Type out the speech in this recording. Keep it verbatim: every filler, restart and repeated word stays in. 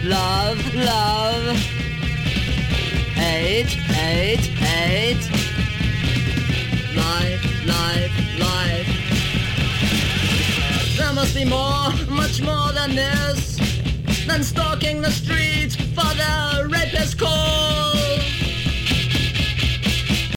love, love. Hate, hate, hate. Life, life, life. There must be more, much more than this, than stalking the streets for the rapist call.